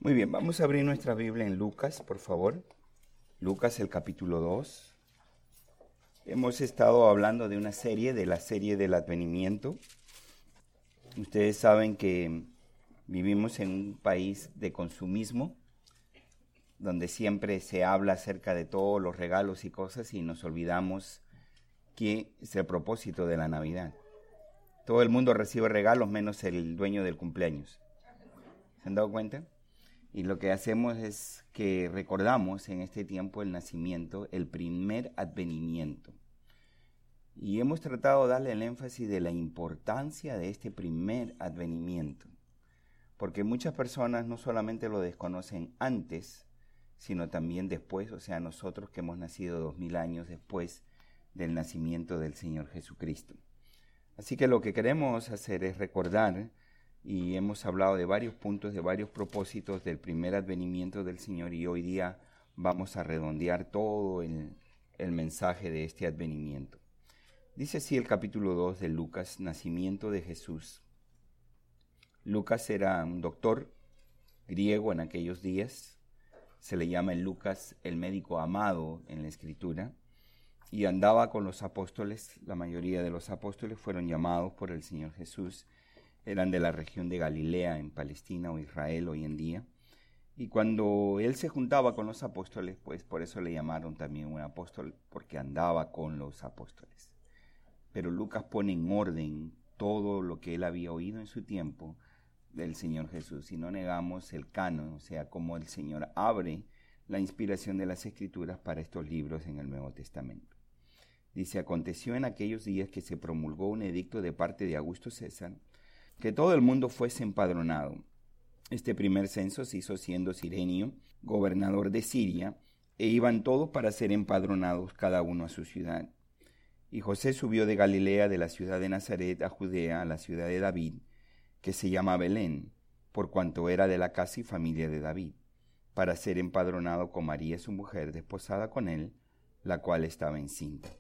Muy bien, vamos a abrir nuestra Biblia en Lucas, por favor. Lucas, el capítulo 2. Hemos estado hablando de una serie, de la serie del advenimiento. Ustedes saben que vivimos en un país de consumismo, donde siempre se habla acerca de todos los regalos y cosas y nos olvidamos que es el propósito de la Navidad. Todo el mundo recibe regalos menos el dueño del cumpleaños. ¿Se han dado cuenta? Y lo que hacemos es que recordamos en este tiempo el nacimiento, el primer advenimiento. Y hemos tratado de darle el énfasis de la importancia de este primer advenimiento. Porque muchas personas no solamente lo desconocen antes, sino también después, o sea, nosotros que hemos nacido 2000 años después del nacimiento del Señor Jesucristo. Así que lo que queremos hacer es recordar, y hemos hablado de varios puntos, de varios propósitos del primer advenimiento del Señor, y hoy día vamos a redondear todo el mensaje de este advenimiento. Dice así el capítulo 2 de Lucas, nacimiento de Jesús. Lucas era un doctor griego en aquellos días, se le llama en Lucas el médico amado en la Escritura, y andaba con los apóstoles. La mayoría de los apóstoles fueron llamados por el Señor Jesús, eran de la región de Galilea, en Palestina o Israel hoy en día. Y cuando él se juntaba con los apóstoles, pues por eso le llamaron también un apóstol, porque andaba con los apóstoles. Pero Lucas pone en orden todo lo que él había oído en su tiempo del Señor Jesús. Y no negamos el canon, o sea, cómo el Señor abre la inspiración de las Escrituras para estos libros en el Nuevo Testamento. Dice, aconteció en aquellos días que se promulgó un edicto de parte de Augusto César, que todo el mundo fuese empadronado. Este primer censo se hizo siendo Cirenio gobernador de Siria, e iban todos para ser empadronados cada uno a su ciudad. Y José subió de Galilea, de la ciudad de Nazaret, a Judea, a la ciudad de David, que se llama Belén, por cuanto era de la casa y familia de David, para ser empadronado con María su mujer, desposada con él, la cual estaba encinta.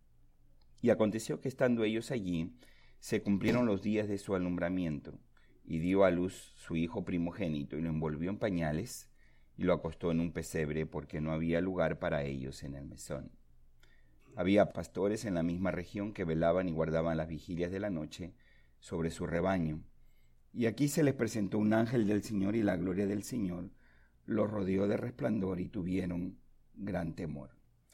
Y aconteció que estando ellos allí, se cumplieron los días de su alumbramiento, y dio a luz su hijo primogénito, y lo envolvió en pañales, y lo acostó en un pesebre, porque no había lugar para ellos en el mesón. Había pastores en la misma región que velaban y guardaban las vigilias de la noche sobre su rebaño. Y aquí se les presentó un ángel del Señor, y la gloria del Señor los rodeó de resplandor, y tuvieron gran temor.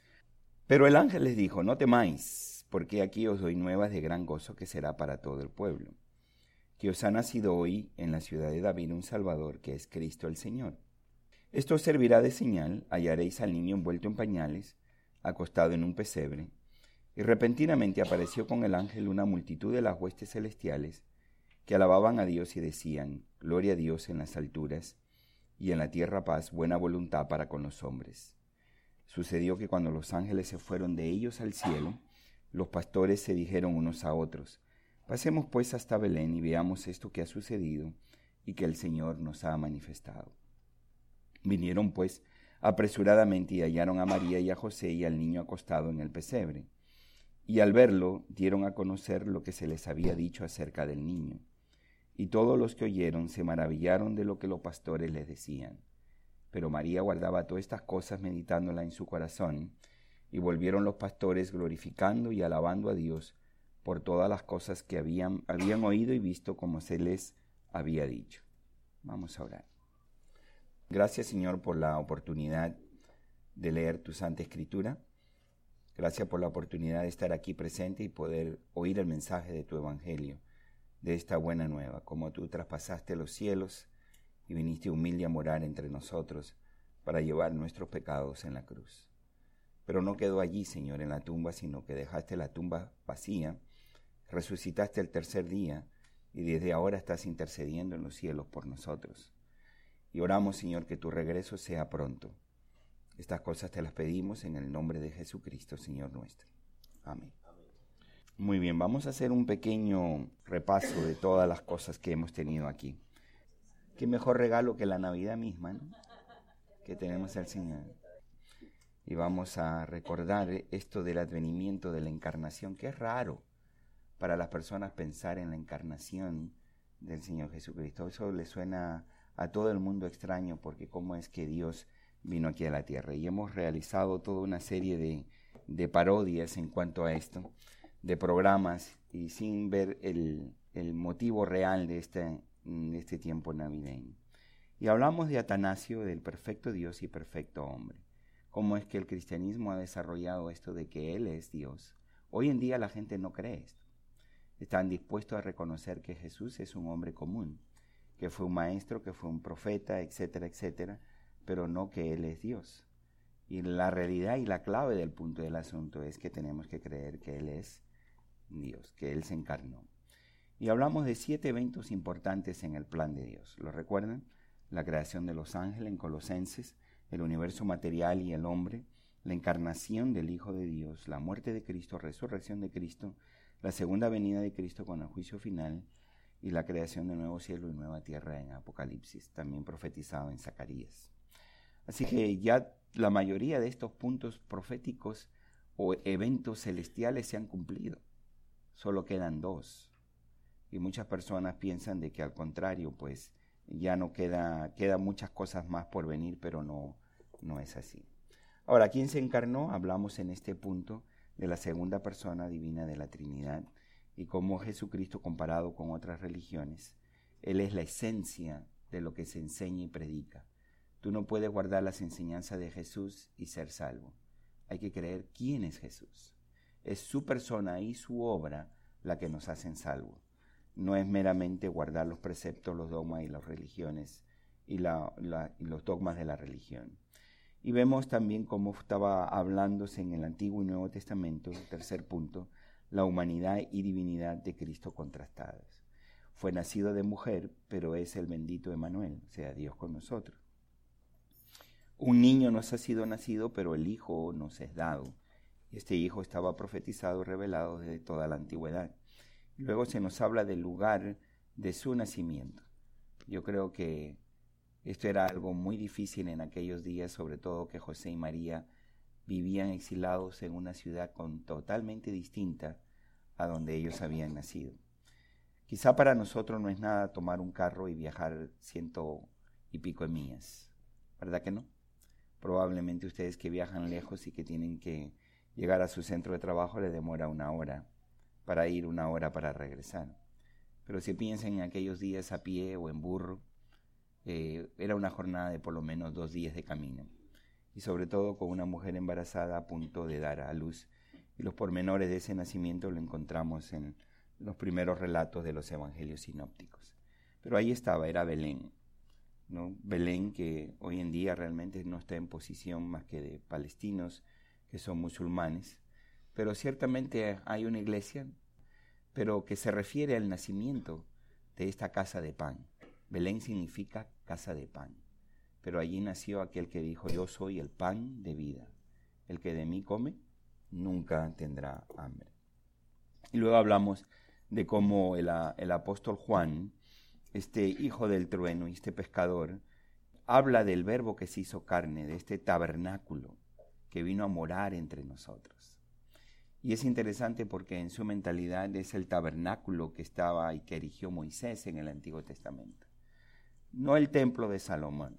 Pero el ángel les dijo, no temáis, porque aquí os doy nuevas de gran gozo que será para todo el pueblo, que os ha nacido hoy en la ciudad de David un Salvador, que es Cristo el Señor. Esto os servirá de señal, hallaréis al niño envuelto en pañales, acostado en un pesebre. Y repentinamente apareció con el ángel una multitud de las huestes celestiales, que alababan a Dios y decían, gloria a Dios en las alturas, y en la tierra paz, buena voluntad para con los hombres. Sucedió que cuando los ángeles se fueron de ellos al cielo, los pastores se dijeron unos a otros, pasemos pues hasta Belén y veamos esto que ha sucedido y que el Señor nos ha manifestado. Vinieron pues apresuradamente y hallaron a María y a José y al niño acostado en el pesebre. Y al verlo dieron a conocer lo que se les había dicho acerca del niño. Y todos los que oyeron se maravillaron de lo que los pastores les decían. Pero María guardaba todas estas cosas meditándolas en su corazón. Y volvieron los pastores glorificando y alabando a Dios por todas las cosas que habían oído y visto como se les había dicho. Vamos a orar. Gracias, Señor, por la oportunidad de leer tu Santa Escritura. Gracias por la oportunidad de estar aquí presente y poder oír el mensaje de tu Evangelio, de esta buena nueva, como tú traspasaste los cielos y viniste humilde a morar entre nosotros para llevar nuestros pecados en la cruz. Pero no quedó allí, Señor, en la tumba, sino que dejaste la tumba vacía, resucitaste el tercer día y desde ahora estás intercediendo en los cielos por nosotros. Y oramos, Señor, que tu regreso sea pronto. Estas cosas te las pedimos en el nombre de Jesucristo, Señor nuestro. Amén. Muy bien, vamos a hacer un pequeño repaso de todas las cosas que hemos tenido aquí. Qué mejor regalo que la Navidad misma, ¿no? Que tenemos al Señor. Y vamos a recordar esto del advenimiento de la encarnación, que es raro para las personas pensar en la encarnación del Señor Jesucristo. Eso le suena a todo el mundo extraño porque cómo es que Dios vino aquí a la tierra. Y hemos realizado toda una serie de parodias en cuanto a esto, de programas, y sin ver el motivo real de este tiempo navideño. Y hablamos de Atanasio, del perfecto Dios y perfecto hombre. Cómo es que el cristianismo ha desarrollado esto de que Él es Dios. Hoy en día la gente no cree esto. Están dispuestos a reconocer que Jesús es un hombre común, que fue un maestro, que fue un profeta, etcétera, etcétera, pero no que Él es Dios. Y la realidad y la clave del punto del asunto es que tenemos que creer que Él es Dios, que Él se encarnó. Y hablamos de 7 eventos importantes en el plan de Dios. ¿Lo recuerdan? La creación de los ángeles en Colosenses, el universo material y el hombre, la encarnación del Hijo de Dios, la muerte de Cristo, resurrección de Cristo, la segunda venida de Cristo con el juicio final y la creación de nuevo cielo y nueva tierra en Apocalipsis, también profetizado en Zacarías. Así que ya la mayoría de estos puntos proféticos o eventos celestiales se han cumplido. Solo quedan 2. Y muchas personas piensan de que al contrario, pues ya no quedan muchas cosas más por venir, pero no es así. Ahora, ¿quién se encarnó? Hablamos en este punto de la segunda persona divina de la Trinidad y cómo Jesucristo, comparado con otras religiones, Él es la esencia de lo que se enseña y predica. Tú no puedes guardar las enseñanzas de Jesús y ser salvo. Hay que creer quién es Jesús. Es su persona y su obra la que nos hacen salvos. No es meramente guardar los preceptos, los dogmas y las religiones y los dogmas de la religión. Y vemos también cómo estaba hablándose en el Antiguo y Nuevo Testamento, el tercer punto, la humanidad y divinidad de Cristo contrastadas. Fue nacido de mujer, pero es el bendito Emmanuel, o sea, Dios con nosotros. Un niño nos ha sido nacido, pero el Hijo nos es dado. Este Hijo estaba profetizado y revelado desde toda la antigüedad. Luego se nos habla del lugar de su nacimiento. Yo creo que esto era algo muy difícil en aquellos días, sobre todo que José y María vivían exilados en una ciudad totalmente distinta a donde ellos habían nacido. Quizá para nosotros no es nada tomar un carro y viajar 100 y pico de millas, ¿verdad que no? Probablemente ustedes que viajan lejos y que tienen que llegar a su centro de trabajo les demora 1 hora para ir, 1 hora para regresar. Pero si piensan en aquellos días a pie o en burro, era una jornada de por lo menos 2 días de camino. Y sobre todo con una mujer embarazada a punto de dar a luz. Y los pormenores de ese nacimiento lo encontramos en los primeros relatos de los evangelios sinópticos. Pero ahí estaba, era Belén, ¿no? Belén, que hoy en día realmente no está en posición más que de palestinos que son musulmanes, pero ciertamente hay una iglesia, pero que se refiere al nacimiento de esta casa de pan. Belén significa casa de pan, pero allí nació aquel que dijo: yo soy el pan de vida, el que de mí come nunca tendrá hambre. Y luego hablamos de cómo el apóstol Juan, este hijo del trueno y este pescador, habla del verbo que se hizo carne, de este tabernáculo que vino a morar entre nosotros. Y es interesante porque en su mentalidad es el tabernáculo que estaba y que erigió Moisés en el Antiguo Testamento. No el templo de Salomón.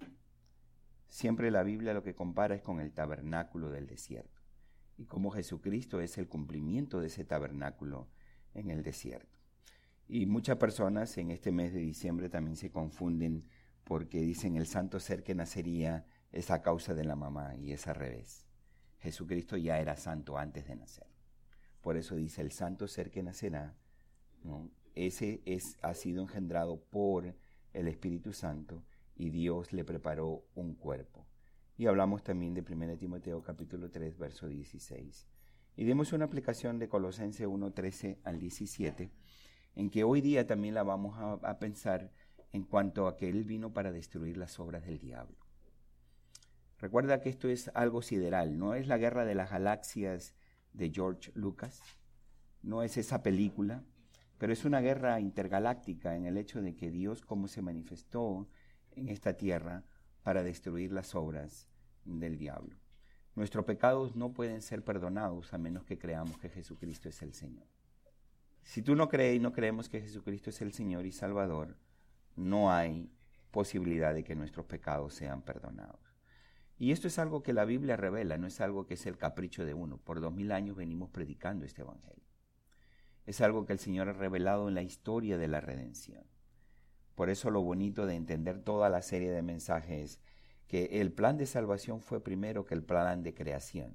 Siempre la Biblia lo que compara es con el tabernáculo del desierto. Y cómo Jesucristo es el cumplimiento de ese tabernáculo en el desierto. Y muchas personas en este mes de diciembre también se confunden porque dicen el santo ser que nacería es a causa de la mamá, y es al revés. Jesucristo ya era santo antes de nacer. Por eso dice el santo ser que nacerá, ¿no? Ese ha sido engendrado por el Espíritu Santo y Dios le preparó un cuerpo. Y hablamos también de 1 Timoteo capítulo 3, verso 16. Y dimos una aplicación de Colosenses 1, 13 al 17, en que hoy día también la vamos a pensar en cuanto a que Él vino para destruir las obras del diablo. Recuerda que esto es algo sideral, no es la guerra de las galaxias de George Lucas, no es esa película, pero es una guerra intergaláctica en el hecho de que Dios como se manifestó en esta tierra para destruir las obras del diablo. Nuestros pecados no pueden ser perdonados a menos que creamos que Jesucristo es el Señor. Si tú no crees y no creemos que Jesucristo es el Señor y Salvador, no hay posibilidad de que nuestros pecados sean perdonados. Y esto es algo que la Biblia revela, no es algo que es el capricho de uno. Por 2000 años venimos predicando este evangelio. Es algo que el Señor ha revelado en la historia de la redención. Por eso lo bonito de entender toda la serie de mensajes es que el plan de salvación fue primero que el plan de creación.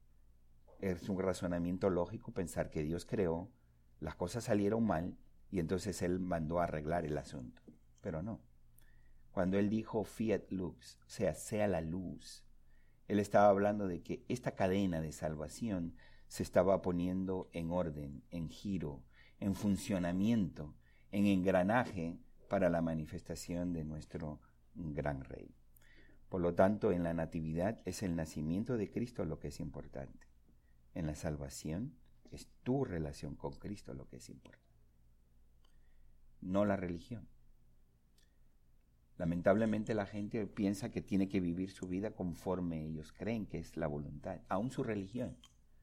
Es un razonamiento lógico pensar que Dios creó, las cosas salieron mal y entonces Él mandó a arreglar el asunto. Pero no. Cuando Él dijo fiat lux, sea la luz, Él estaba hablando de que esta cadena de salvación se estaba poniendo en orden, en giro, en funcionamiento, en engranaje para la manifestación de nuestro gran Rey. Por lo tanto, en la natividad es el nacimiento de Cristo lo que es importante. En la salvación es tu relación con Cristo lo que es importante, no la religión. Lamentablemente la gente piensa que tiene que vivir su vida conforme ellos creen que es la voluntad, aún su religión.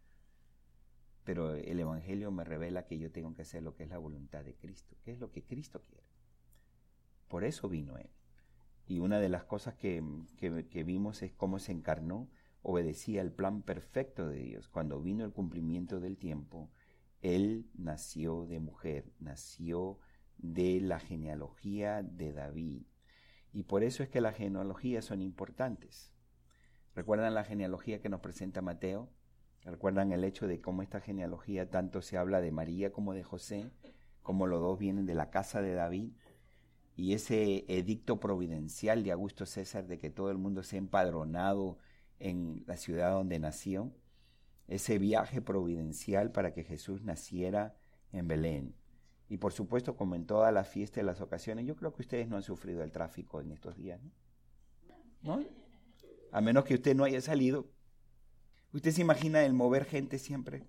Pero el Evangelio me revela que yo tengo que hacer lo que es la voluntad de Cristo, que es lo que Cristo quiere. Por eso vino Él. Y una de las cosas que vimos es cómo se encarnó, obedecía el plan perfecto de Dios. Cuando vino el cumplimiento del tiempo, Él nació de mujer, nació de la genealogía de David. Y por eso es que las genealogías son importantes. ¿Recuerdan la genealogía que nos presenta Mateo? ¿Recuerdan el hecho de cómo esta genealogía tanto se habla de María como de José, como los dos vienen de la casa de David? Y ese edicto providencial de Augusto César de que todo el mundo sea empadronado en la ciudad donde nació, ese viaje providencial para que Jesús naciera en Belén. Y por supuesto, como en todas las fiestas y las ocasiones, yo creo que ustedes no han sufrido el tráfico en estos días, ¿no? A menos que usted no haya salido. ¿Usted se imagina el mover gente siempre?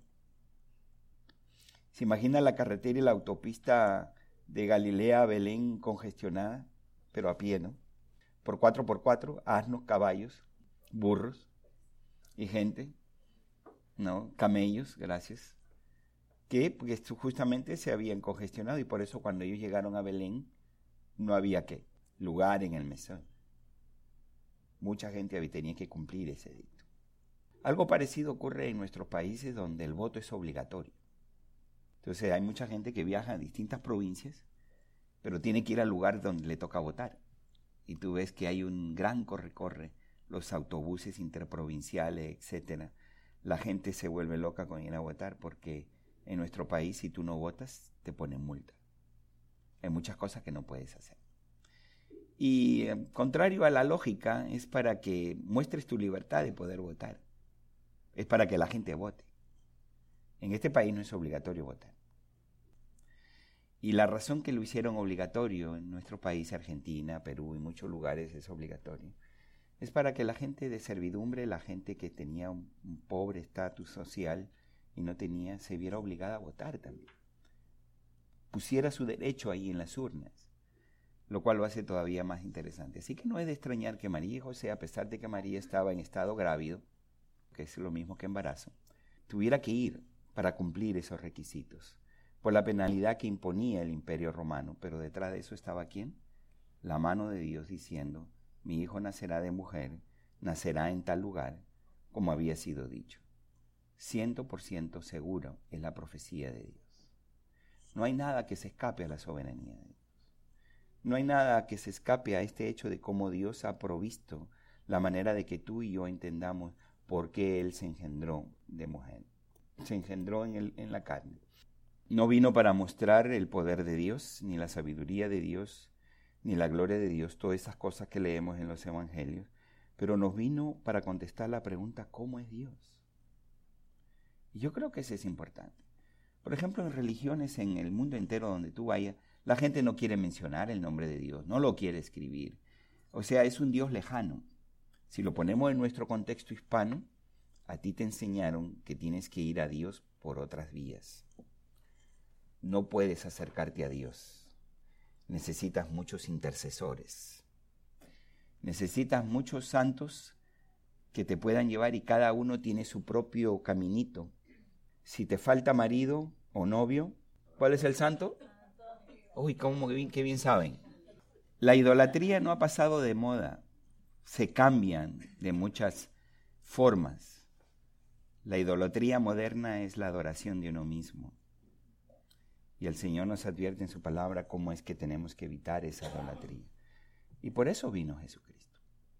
¿Se imagina la carretera y la autopista de Galilea a Belén congestionada, pero a pie, ¿no? Por 4x4, asnos, caballos, burros y gente, ¿no? Camellos, gracias, que pues, justamente se habían congestionado y por eso cuando ellos llegaron a Belén no había ¿qué? Lugar en el mesón. Mucha gente tenía que cumplir ese edicto. Algo parecido ocurre en nuestros países donde el voto es obligatorio. Entonces hay mucha gente que viaja a distintas provincias, pero tiene que ir al lugar donde le toca votar. Y tú ves que hay un gran corre-corre, los autobuses interprovinciales, etcétera. La gente se vuelve loca con ir a votar porque en nuestro país si tú no votas te ponen multa. Hay muchas cosas que no puedes hacer. Y contrario a la lógica, es para que muestres tu libertad de poder votar. Es para que la gente vote. En este país no es obligatorio votar. Y la razón que lo hicieron obligatorio en nuestro país, Argentina, Perú y muchos lugares es obligatorio, es para que la gente de servidumbre, la gente que tenía un pobre estatus social y no tenía, se viera obligada a votar también. Pusiera su derecho ahí en las urnas, lo cual lo hace todavía más interesante. Así que no es de extrañar que María y José, a pesar de que María estaba en estado grávido, que es lo mismo que embarazo, tuviera que ir para cumplir esos requisitos, por la penalidad que imponía el Imperio Romano. Pero detrás de eso estaba ¿quién? La mano de Dios diciendo, mi hijo nacerá de mujer, nacerá en tal lugar, como había sido dicho. 100% seguro es la profecía de Dios. No hay nada que se escape a la soberanía de Dios. No hay nada que se escape a este hecho de cómo Dios ha provisto la manera de que tú y yo entendamos por qué Él se engendró de mujer. Se engendró en la carne. No vino para mostrar el poder de Dios, ni la sabiduría de Dios, ni la gloria de Dios, todas esas cosas que leemos en los evangelios, pero nos vino para contestar la pregunta, ¿cómo es Dios? Y yo creo que eso es importante. Por ejemplo, en religiones en el mundo entero donde tú vayas, la gente no quiere mencionar el nombre de Dios, no lo quiere escribir. O sea, es un Dios lejano. Si lo ponemos en nuestro contexto hispano, a ti te enseñaron que tienes que ir a Dios por otras vías. No puedes acercarte a Dios. Necesitas muchos intercesores. Necesitas muchos santos que te puedan llevar y cada uno tiene su propio caminito. Si te falta marido o novio, ¿cuál es el santo? Uy, qué bien saben. La idolatría no ha pasado de moda, se cambian de muchas formas. La idolatría moderna es la adoración de uno mismo. Y el Señor nos advierte en su palabra cómo es que tenemos que evitar esa idolatría. Y por eso vino Jesucristo,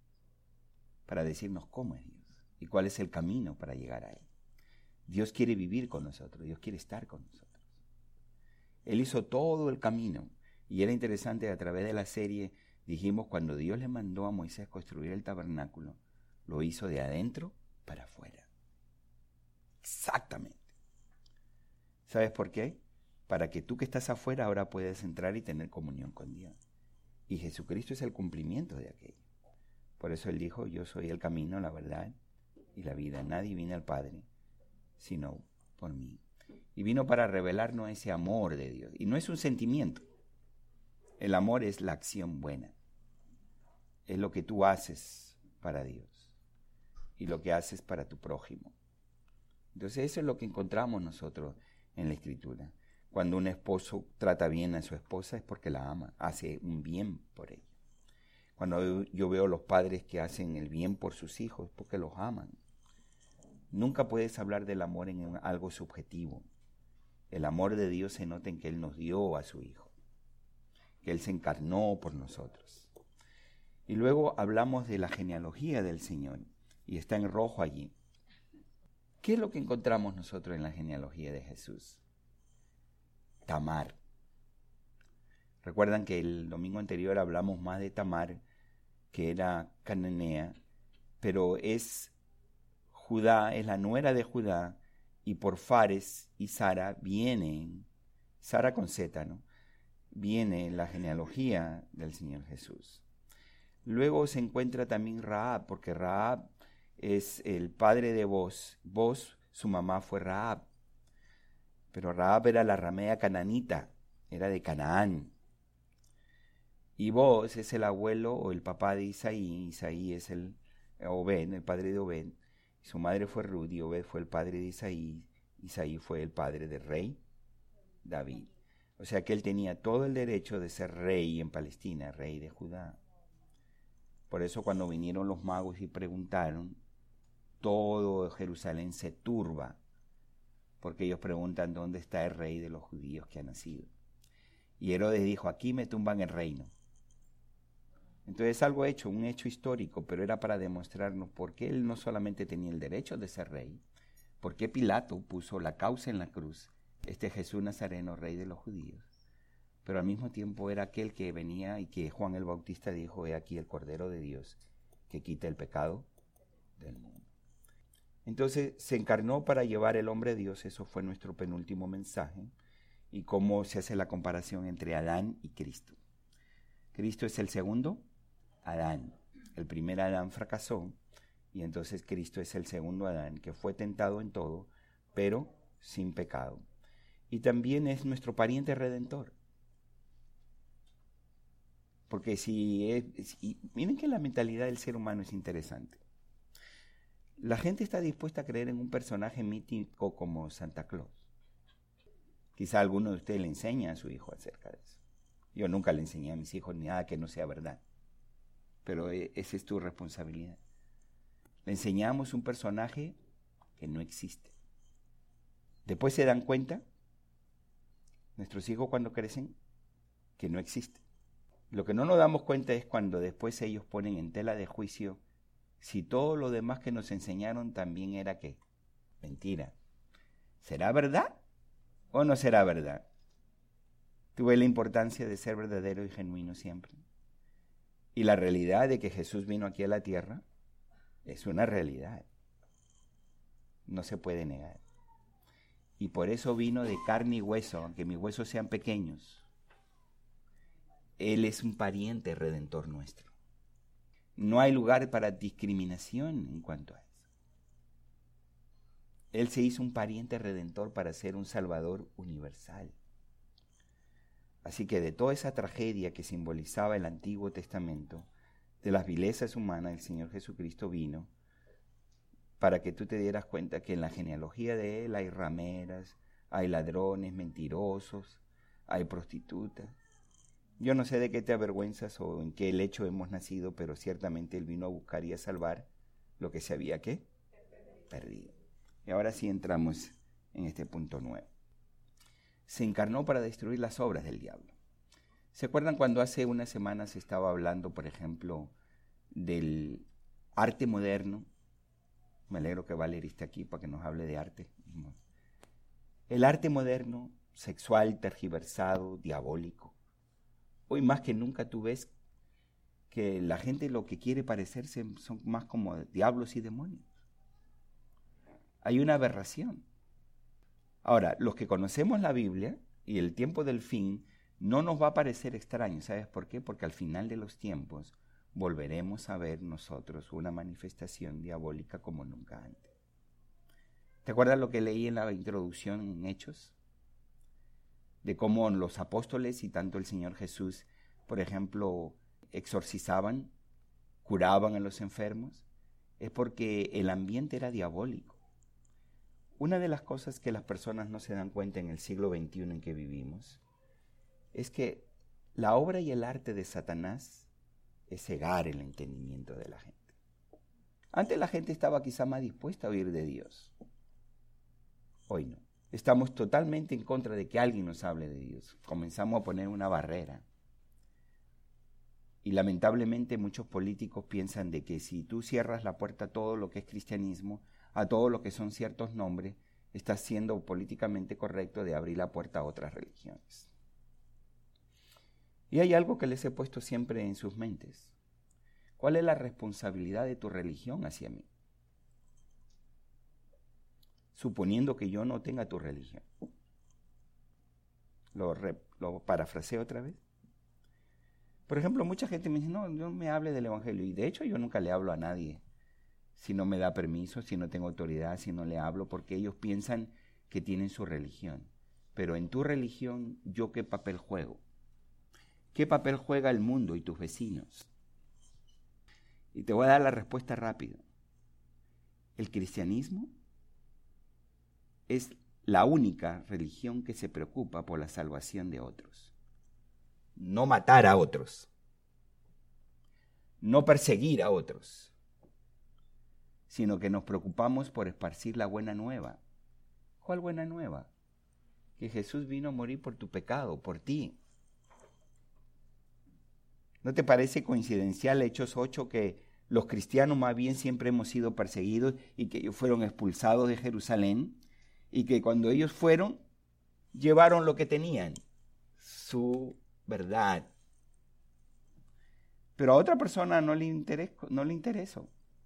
para decirnos cómo es Dios y cuál es el camino para llegar a Él. Dios quiere vivir con nosotros, Dios quiere estar con nosotros. Él hizo todo el camino. Y era interesante, a través de la serie dijimos, cuando Dios le mandó a Moisés construir el tabernáculo, lo hizo de adentro para afuera. Exactamente. ¿Sabes por qué? Para que tú que estás afuera ahora puedas entrar y tener comunión con Dios. Y Jesucristo es el cumplimiento de aquello. Por eso Él dijo, yo soy el camino, la verdad y la vida. Nadie viene al Padre sino por mí. Y vino para revelarnos ese amor de Dios. Y no es un sentimiento. El amor es la acción buena. Es lo que tú haces para Dios y lo que haces para tu prójimo. Entonces eso es lo que encontramos nosotros en la Escritura. Cuando un esposo trata bien a su esposa es porque la ama, hace un bien por ella. Cuando yo veo a los padres que hacen el bien por sus hijos es porque los aman. Nunca puedes hablar del amor en algo subjetivo. El amor de Dios se nota en que Él nos dio a su Hijo, que Él se encarnó por nosotros. Y luego hablamos de la genealogía del Señor, y está en rojo allí. ¿Qué es lo que encontramos nosotros en la genealogía de Jesús? Tamar. Recuerdan que el domingo anterior hablamos más de Tamar, que era cananea, pero es Judá, es la nuera de Judá, y por Fares y Sara vienen, Sara con Z, ¿no? Viene la genealogía del Señor Jesús. Luego se encuentra también Rahab, porque Rahab es el padre de Boz. Boz, su mamá fue Rahab. Pero Rahab era la ramea cananita, era de Canaán. Y Boz es el abuelo o el papá de Isaí. Isaí es el Obed, el padre de Obed. Su madre fue Ruth y Obed fue el padre de Isaí. Isaí fue el padre del rey David. O sea que él tenía todo el derecho de ser rey en Palestina, rey de Judá. Por eso cuando vinieron los magos y preguntaron, todo Jerusalén se turba, porque ellos preguntan dónde está el rey de los judíos que ha nacido. Y Herodes dijo, aquí me tumban el reino. Entonces algo hecho, un hecho histórico, pero era para demostrarnos por qué él no solamente tenía el derecho de ser rey, por qué Pilato puso la causa en la cruz, este Jesús Nazareno, rey de los judíos, pero al mismo tiempo era aquel que venía y que Juan el Bautista dijo, he aquí el Cordero de Dios que quita el pecado del mundo. Entonces se encarnó para llevar el hombre a Dios, eso fue nuestro penúltimo mensaje, y cómo se hace la comparación entre Adán y Cristo. Cristo es el segundo Adán. El primer Adán fracasó, y entonces Cristo es el segundo Adán, que fue tentado en todo, pero sin pecado. Y también es nuestro pariente redentor. Porque miren que la mentalidad del ser humano es interesante. La gente está dispuesta a creer en un personaje mítico como Santa Claus. Quizá alguno de ustedes le enseña a su hijo acerca de eso. Yo nunca le enseñé a mis hijos ni nada que no sea verdad. Pero esa es tu responsabilidad. Le enseñamos un personaje que no existe. Después se dan cuenta, nuestros hijos cuando crecen, que no existe. Lo que no nos damos cuenta es cuando después ellos ponen en tela de juicio si todo lo demás que nos enseñaron también era ¿qué? Mentira. ¿Será verdad o no será verdad? ¿Tú ves la importancia de ser verdadero y genuino siempre? Y la realidad de que Jesús vino aquí a la tierra es una realidad. No se puede negar. Y por eso vino de carne y hueso, aunque mis huesos sean pequeños. Él es un pariente redentor nuestro. No hay lugar para discriminación en cuanto a eso. Él se hizo un pariente redentor para ser un salvador universal. Así que de toda esa tragedia que simbolizaba el Antiguo Testamento, de las vilezas humanas, el Señor Jesucristo vino para que tú te dieras cuenta que en la genealogía de Él hay rameras, hay ladrones, mentirosos, hay prostitutas, Yo no sé de qué te avergüenzas o en qué lecho hemos nacido, pero ciertamente Él vino a buscar y a salvar lo que se había, ¿qué? Perdido. Y ahora sí entramos en este punto 9. Se encarnó para destruir las obras del diablo. ¿Se acuerdan cuando hace unas semanas estaba hablando, por ejemplo, del arte moderno? Me alegro que Valeria esté aquí para que nos hable de arte. El arte moderno, sexual, tergiversado, diabólico. Hoy más que nunca tú ves que la gente lo que quiere parecerse son más como diablos y demonios. Hay una aberración. Ahora, los que conocemos la Biblia y el tiempo del fin no nos va a parecer extraño. ¿Sabes por qué? Porque al final de los tiempos volveremos a ver nosotros una manifestación diabólica como nunca antes. ¿Te acuerdas lo que leí en la introducción en Hechos? De cómo los apóstoles y tanto el Señor Jesús, por ejemplo, exorcizaban, curaban a los enfermos. Es porque el ambiente era diabólico. Una de las cosas que las personas no se dan cuenta en el siglo XXI en que vivimos es que la obra y el arte de Satanás es cegar el entendimiento de la gente. Antes la gente estaba quizá más dispuesta a oír de Dios. Hoy no. Estamos totalmente en contra de que alguien nos hable de Dios. Comenzamos a poner una barrera. Y lamentablemente muchos políticos piensan de que si tú cierras la puerta a todo lo que es cristianismo, a todo lo que son ciertos nombres, estás siendo políticamente correcto de abrir la puerta a otras religiones. Y hay algo que les he puesto siempre en sus mentes. ¿Cuál es la responsabilidad de tu religión hacia mí? Suponiendo que yo no tenga tu religión. Lo parafraseo otra vez. Por ejemplo, mucha gente me dice, no me hable del Evangelio. Y de hecho yo nunca le hablo a nadie si no me da permiso, si no tengo autoridad, si no le hablo, porque ellos piensan que tienen su religión. Pero en tu religión, ¿yo qué papel juego? ¿Qué papel juega el mundo y tus vecinos? Y te voy a dar la respuesta rápida. El cristianismo es la única religión que se preocupa por la salvación de otros. No matar a otros. No perseguir a otros. Sino que nos preocupamos por esparcir la buena nueva. ¿Cuál buena nueva? Que Jesús vino a morir por tu pecado, por ti. ¿No te parece coincidencial Hechos 8 que los cristianos más bien siempre hemos sido perseguidos y que ellos fueron expulsados de Jerusalén? Y que cuando ellos fueron, llevaron lo que tenían, su verdad. Pero a otra persona no le interesó.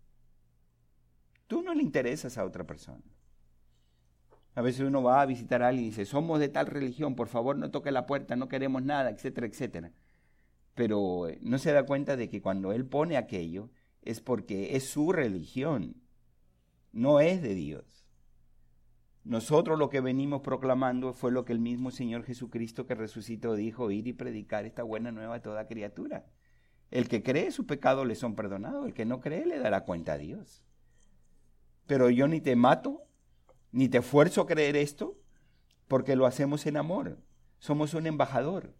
Tú no le interesas a otra persona. A veces uno va a visitar a alguien y dice, somos de tal religión, por favor no toque la puerta, no queremos nada, etcétera, etcétera. Pero no se da cuenta de que cuando él pone aquello es porque es su religión, no es de Dios. Nosotros lo que venimos proclamando fue lo que el mismo Señor Jesucristo que resucitó dijo, ir y predicar esta buena nueva a toda criatura. El que cree sus pecados le son perdonados, el que no cree le dará cuenta a Dios. Pero yo ni te mato, ni te esfuerzo a creer esto, porque lo hacemos en amor. Somos un embajador.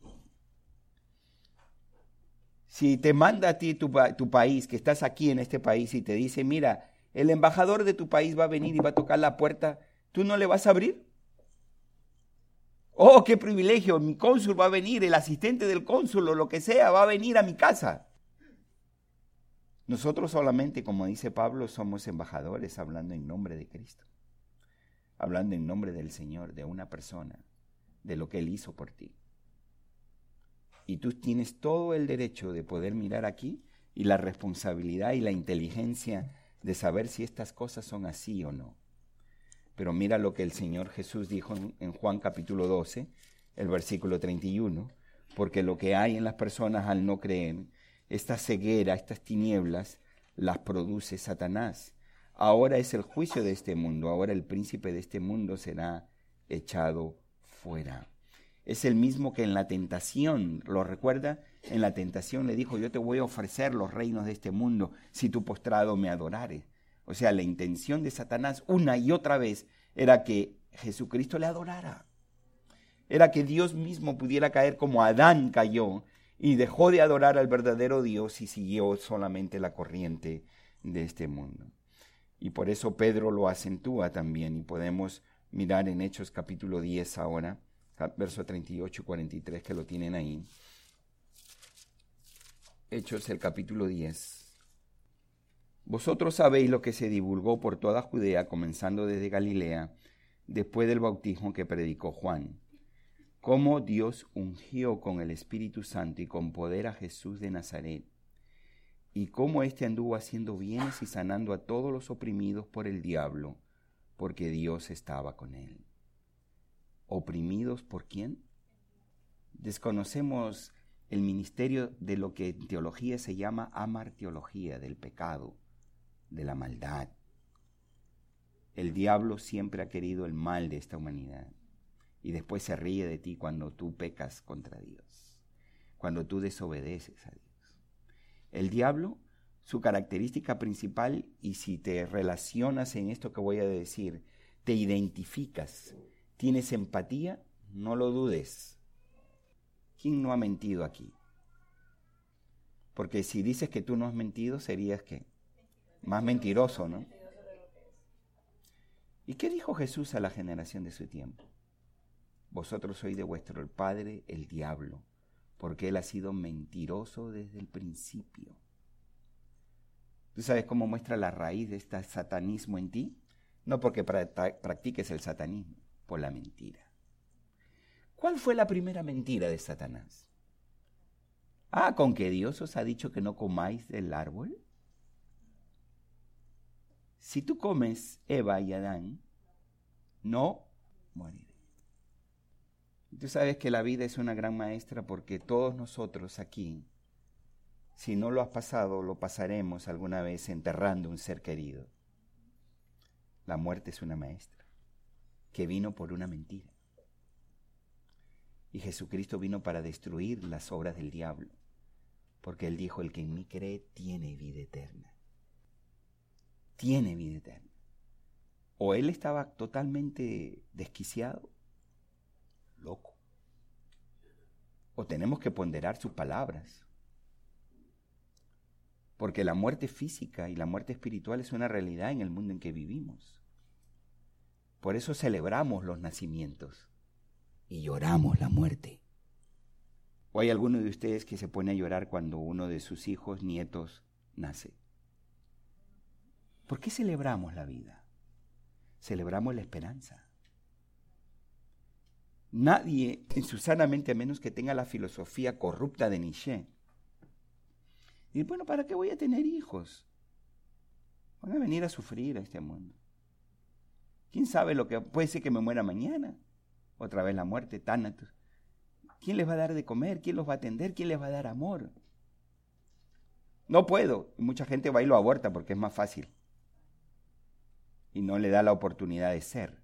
Si te manda a ti tu país, que estás aquí en este país, y te dice, mira, el embajador de tu país va a venir y va a tocar la puerta, ¿tú no le vas a abrir? ¡Oh, qué privilegio! Mi cónsul va a venir, el asistente del cónsul o lo que sea, va a venir a mi casa. Nosotros solamente, como dice Pablo, somos embajadores hablando en nombre de Cristo. Hablando en nombre del Señor, de una persona, de lo que Él hizo por ti. Y tú tienes todo el derecho de poder mirar aquí y la responsabilidad y la inteligencia de saber si estas cosas son así o no. Pero mira lo que el Señor Jesús dijo en Juan capítulo 12, el versículo 31, porque lo que hay en las personas al no creer, esta ceguera, estas tinieblas, las produce Satanás. Ahora es el juicio de este mundo, ahora el príncipe de este mundo será echado fuera. Es el mismo que en la tentación, ¿lo recuerda? En la tentación le dijo, yo te voy a ofrecer los reinos de este mundo si tú postrado me adorares. O sea, la intención de Satanás una y otra vez era que Jesucristo le adorara. Era que Dios mismo pudiera caer como Adán cayó y dejó de adorar al verdadero Dios y siguió solamente la corriente de este mundo. Y por eso Pedro lo acentúa también, y podemos mirar en Hechos capítulo 10 ahora, verso 38 y 43, que lo tienen ahí. Hechos el capítulo 10. Vosotros sabéis lo que se divulgó por toda Judea, comenzando desde Galilea, después del bautismo que predicó Juan, cómo Dios ungió con el Espíritu Santo y con poder a Jesús de Nazaret, y cómo éste anduvo haciendo bienes y sanando a todos los oprimidos por el diablo, porque Dios estaba con él. ¿Oprimidos por quién? Desconocemos el ministerio de lo que en teología se llama amartiología, del pecado, de la maldad. El diablo siempre ha querido el mal de esta humanidad y después se ríe de ti cuando tú pecas contra Dios, cuando tú desobedeces a Dios. El diablo, su característica principal, y si te relacionas en esto que voy a decir, te identificas, tienes empatía, no lo dudes. ¿Quién no ha mentido aquí? Porque si dices que tú no has mentido, serías ¿qué? Más mentiroso, ¿no? ¿Y qué dijo Jesús a la generación de su tiempo? Vosotros sois de vuestro padre el diablo, porque él ha sido mentiroso desde el principio. ¿Tú sabes cómo muestra la raíz de este satanismo en ti? No porque practiques el satanismo, por la mentira. ¿Cuál fue la primera mentira de Satanás? ¿Con que Dios os ha dicho que no comáis del árbol? Si tú comes, Eva y Adán, no moriré. Tú sabes que la vida es una gran maestra porque todos nosotros aquí, si no lo has pasado, lo pasaremos alguna vez enterrando un ser querido. La muerte es una maestra que vino por una mentira. Y Jesucristo vino para destruir las obras del diablo, porque Él dijo, el que en mí cree tiene vida eterna. Tiene vida eterna. O Él estaba totalmente desquiciado, loco. O tenemos que ponderar sus palabras. Porque la muerte física y la muerte espiritual es una realidad en el mundo en que vivimos. Por eso celebramos los nacimientos y lloramos la muerte. ¿O hay alguno de ustedes que se pone a llorar cuando uno de sus hijos, nietos, nace? ¿Por qué celebramos la vida? Celebramos la esperanza. Nadie en su sana mente, a menos que tenga la filosofía corrupta de Nietzsche, y bueno, ¿para qué voy a tener hijos? Van a venir a sufrir a este mundo. ¿Quién sabe lo que puede ser que me muera mañana? Otra vez la muerte, tánatos. ¿Quién les va a dar de comer? ¿Quién los va a atender? ¿Quién les va a dar amor? No puedo. Y mucha gente va y lo aborta porque es más fácil. Y no le da la oportunidad de ser.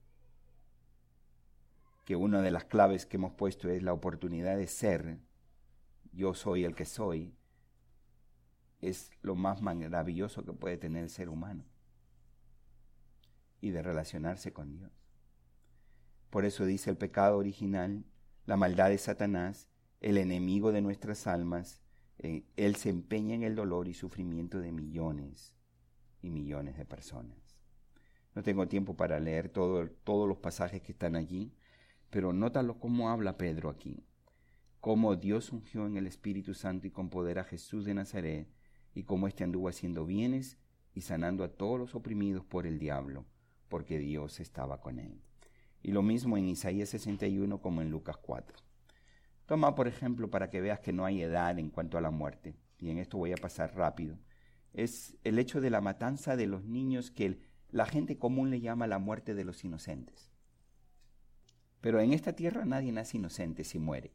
Que una de las claves que hemos puesto es la oportunidad de ser. Yo soy el que soy. Es lo más maravilloso que puede tener el ser humano. Y de relacionarse con Dios. Por eso dice el pecado original, la maldad de Satanás, el enemigo de nuestras almas, él se empeña en el dolor y sufrimiento de millones y millones de personas. No tengo tiempo para leer todos los pasajes que están allí, pero nótalo cómo habla Pedro aquí. Cómo Dios ungió en el Espíritu Santo y con poder a Jesús de Nazaret, y cómo éste anduvo haciendo bienes y sanando a todos los oprimidos por el diablo, porque Dios estaba con él. Y lo mismo en Isaías 61 como en Lucas 4. Toma, por ejemplo, para que veas que no hay edad en cuanto a la muerte, y en esto voy a pasar rápido, es el hecho de la matanza de los niños que la gente común le llama la muerte de los inocentes. Pero en esta tierra nadie nace inocente si muere.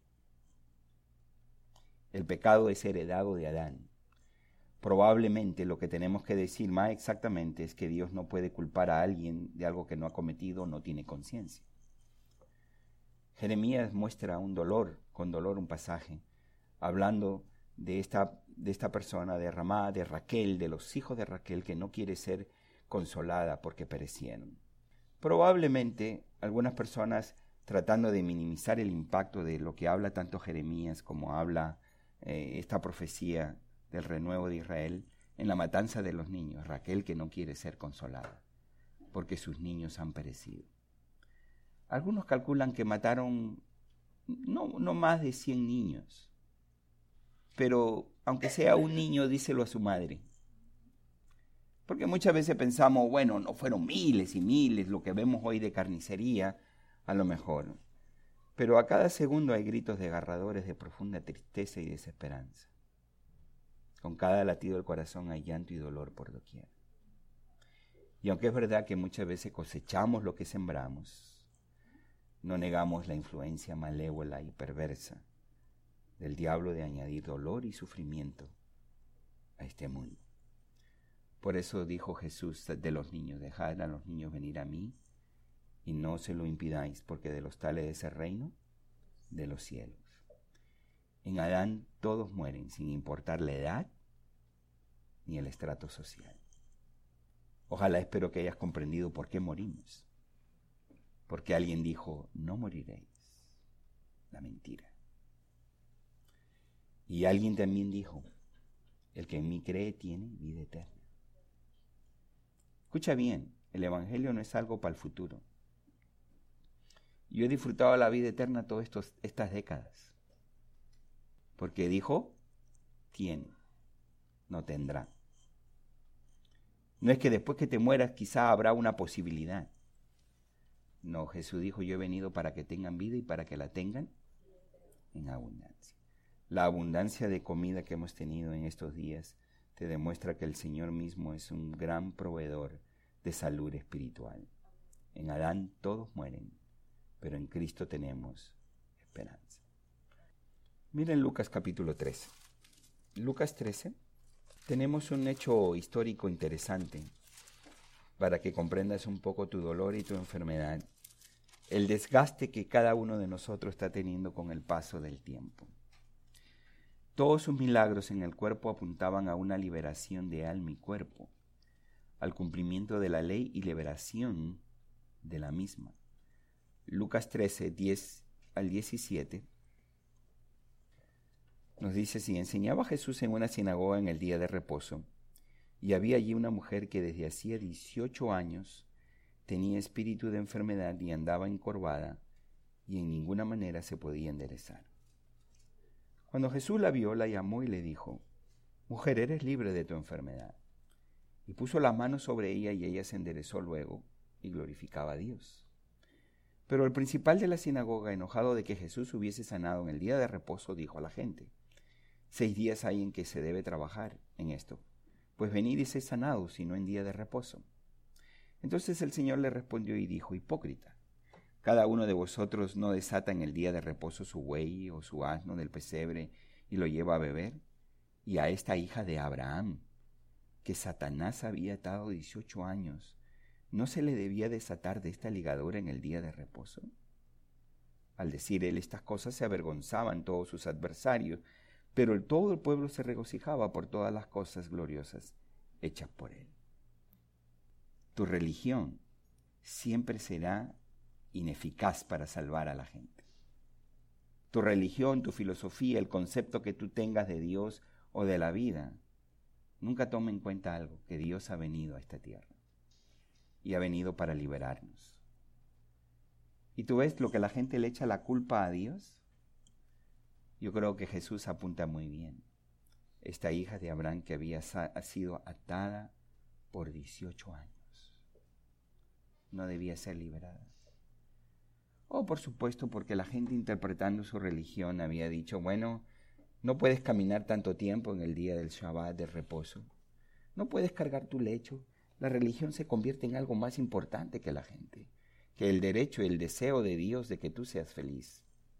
El pecado es heredado de Adán. Probablemente lo que tenemos que decir más exactamente es que Dios no puede culpar a alguien de algo que no ha cometido o no tiene conciencia. Jeremías muestra con dolor un pasaje, hablando de esta persona de Ramá, de Raquel, de los hijos de Raquel, que no quiere ser consolada porque perecieron. Probablemente algunas personas, tratando de minimizar el impacto de lo que habla tanto Jeremías como habla esta profecía del renuevo de Israel en la matanza de los niños. Raquel que no quiere ser consolada porque sus niños han perecido. Algunos calculan que mataron no más de 100 niños, pero aunque sea un niño, díselo a su madre. Porque muchas veces pensamos, bueno, no fueron miles y miles lo que vemos hoy de carnicería, a lo mejor. Pero a cada segundo hay gritos desgarradores de profunda tristeza y desesperanza. Con cada latido del corazón hay llanto y dolor por doquier. Y aunque es verdad que muchas veces cosechamos lo que sembramos, no negamos la influencia malévola y perversa del diablo de añadir dolor y sufrimiento a este mundo. Por eso dijo Jesús de los niños, dejad a los niños venir a mí y no se lo impidáis, porque de los tales es el reino de los cielos. En Adán todos mueren, sin importar la edad ni el estrato social. Ojalá espero que hayas comprendido por qué morimos. Porque alguien dijo, no moriréis. La mentira. Y alguien también dijo, el que en mí cree tiene vida eterna. Escucha bien, el Evangelio no es algo para el futuro. Yo he disfrutado la vida eterna todas estas décadas. Porque dijo, tiene, no tendrá. No es que después que te mueras quizá habrá una posibilidad. No, Jesús dijo, yo he venido para que tengan vida y para que la tengan en abundancia. La abundancia de comida que hemos tenido en estos días te demuestra que el Señor mismo es un gran proveedor de salud espiritual. En Adán todos mueren, pero en Cristo tenemos esperanza. Miren Lucas capítulo 13. Lucas 13, tenemos un hecho histórico interesante para que comprendas un poco tu dolor y tu enfermedad, el desgaste que cada uno de nosotros está teniendo con el paso del tiempo. Todos sus milagros en el cuerpo apuntaban a una liberación de alma y cuerpo, al cumplimiento de la ley y liberación de la misma. Lucas 13, 10 al 17, nos dice así: enseñaba Jesús en una sinagoga en el día de reposo, y había allí una mujer que desde hacía 18 años tenía espíritu de enfermedad y andaba encorvada, y en ninguna manera se podía enderezar. Cuando Jesús la vio, la llamó y le dijo: mujer, eres libre de tu enfermedad. Y puso las manos sobre ella, y ella se enderezó luego y glorificaba a Dios. Pero el principal de la sinagoga, enojado de que Jesús hubiese sanado en el día de reposo, dijo a la gente: 6 días hay en que se debe trabajar en esto, pues venid y sed sanados, y no en día de reposo. Entonces el Señor le respondió y dijo: hipócrita, cada uno de vosotros no desata en el día de reposo su buey o su asno del pesebre y lo lleva a beber, y a esta hija de Abraham, que Satanás había atado 18 años, ¿no se le debía desatar de esta ligadura en el día de reposo? Al decir él estas cosas se avergonzaban todos sus adversarios, pero todo el pueblo se regocijaba por todas las cosas gloriosas hechas por él. Tu religión siempre será ineficaz para salvar a la gente. Tu religión, tu filosofía, el concepto que tú tengas de Dios o de la vida, nunca toma en cuenta algo, que Dios ha venido a esta tierra y ha venido para liberarnos. ¿Y tú ves lo que la gente le echa la culpa a Dios? Yo creo que Jesús apunta muy bien. Esta hija de Abraham que había sido atada por 18 años, no debía ser liberada. Por supuesto, porque la gente, interpretando su religión, había dicho: bueno, no puedes caminar tanto tiempo en el día del Shabbat, de reposo. No puedes cargar tu lecho. La religión se convierte en algo más importante que la gente, que el derecho y el deseo de Dios de que tú seas feliz.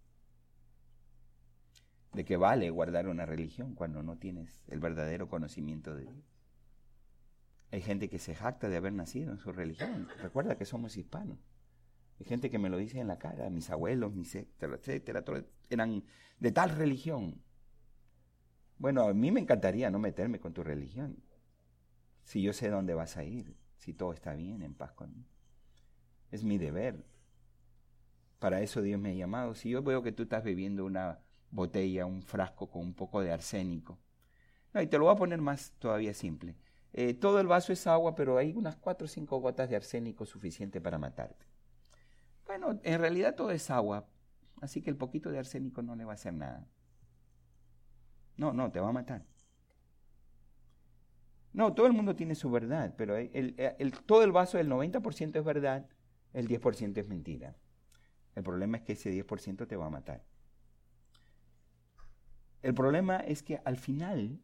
¿De qué vale guardar una religión cuando no tienes el verdadero conocimiento de Dios? Hay gente que se jacta de haber nacido en su religión. Recuerda que somos hispanos. Hay gente que me lo dice en la cara: mis abuelos, etcétera, todos eran de tal religión. Bueno, a mí me encantaría no meterme con tu religión, si yo sé dónde vas a ir, si todo está bien, en paz conmigo. Es mi deber. Para eso Dios me ha llamado. Si yo veo que tú estás viviendo una botella, un frasco con un poco de arsénico. No, y te lo voy a poner más todavía simple. Todo el vaso es agua, pero hay unas 4 o 5 gotas de arsénico suficiente para matarte. Bueno, en realidad todo es agua, así que el poquito de arsénico no le va a hacer nada. No, te va a matar. No, todo el mundo tiene su verdad, pero todo el vaso, el 90% es verdad, el 10% es mentira. El problema es que ese 10% te va a matar. El problema es que al final,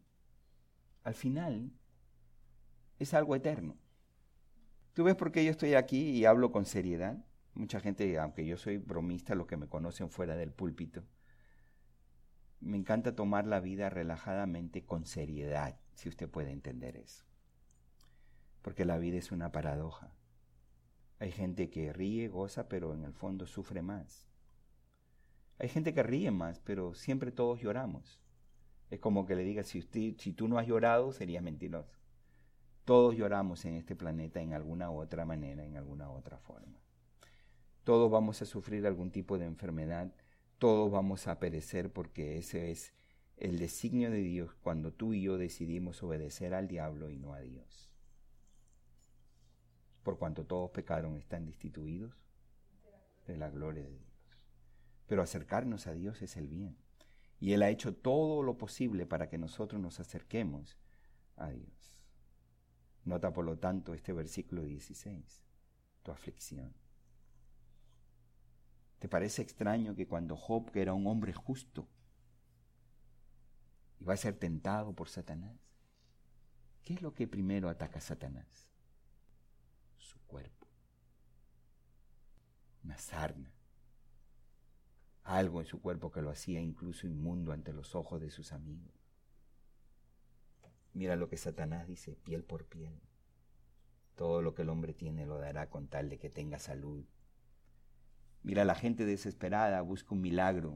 es algo eterno. ¿Tú ves por qué yo estoy aquí y hablo con seriedad? Mucha gente, aunque yo soy bromista, los que me conocen fuera del púlpito, me encanta tomar la vida relajadamente con seriedad, si usted puede entender eso. Porque la vida es una paradoja. Hay gente que ríe, goza, pero en el fondo sufre más. Hay gente que ríe más, pero siempre todos lloramos. Es como que le diga, si tú no has llorado, serías mentiroso. Todos lloramos en este planeta en alguna otra manera, en alguna otra forma. Todos vamos a sufrir algún tipo de enfermedad, todos vamos a perecer porque ese es el designio de Dios cuando tú y yo decidimos obedecer al diablo y no a Dios. Por cuanto todos pecaron, están destituidos de la gloria de Dios. Pero acercarnos a Dios es el bien. Y Él ha hecho todo lo posible para que nosotros nos acerquemos a Dios. Nota por lo tanto este versículo 16, tu aflicción. ¿Te parece extraño que cuando Job, que era un hombre justo, iba a ser tentado por Satanás? ¿Qué es lo que primero ataca a Satanás? Su cuerpo. Una sarna. Algo en su cuerpo que lo hacía incluso inmundo ante los ojos de sus amigos. Mira lo que Satanás dice, piel por piel. Todo lo que el hombre tiene lo dará con tal de que tenga salud. Mira, la gente desesperada busca un milagro,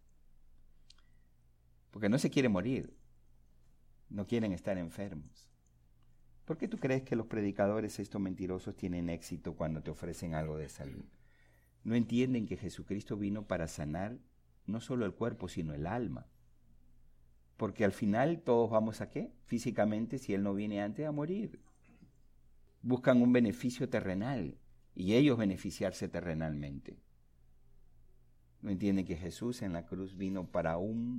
porque no se quiere morir, no quieren estar enfermos. ¿Por qué tú crees que los predicadores estos mentirosos tienen éxito cuando te ofrecen algo de salud? No entienden que Jesucristo vino para sanar no solo el cuerpo, sino el alma. Porque al final todos vamos a ¿qué? Físicamente, si Él no viene antes, a morir. Buscan un beneficio terrenal y ellos beneficiarse terrenalmente. No entienden que Jesús en la cruz vino para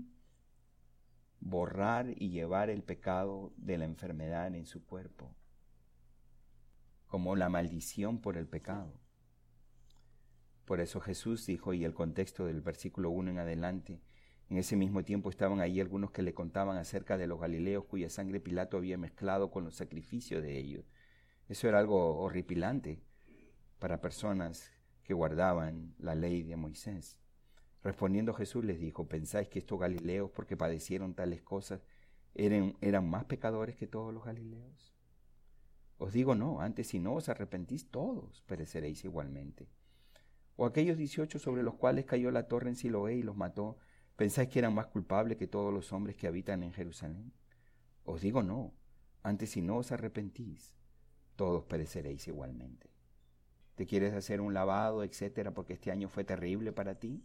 borrar y llevar el pecado de la enfermedad en su cuerpo, como la maldición por el pecado. Por eso Jesús dijo, y el contexto del versículo 1 en adelante, en ese mismo tiempo estaban allí algunos que le contaban acerca de los galileos cuya sangre Pilato había mezclado con los sacrificios de ellos. Eso era algo horripilante para personas que guardaban la ley de Moisés. Respondiendo Jesús les dijo, ¿pensáis que estos galileos, porque padecieron tales cosas, eran más pecadores que todos los galileos? Os digo no, antes si no os arrepentís todos pereceréis igualmente. O aquellos 18 sobre los cuales cayó la torre en Siloé y los mató, ¿pensáis que eran más culpables que todos los hombres que habitan en Jerusalén? Os digo no, antes si no os arrepentís, todos pereceréis igualmente. ¿Te quieres hacer un lavado, etcétera, porque este año fue terrible para ti?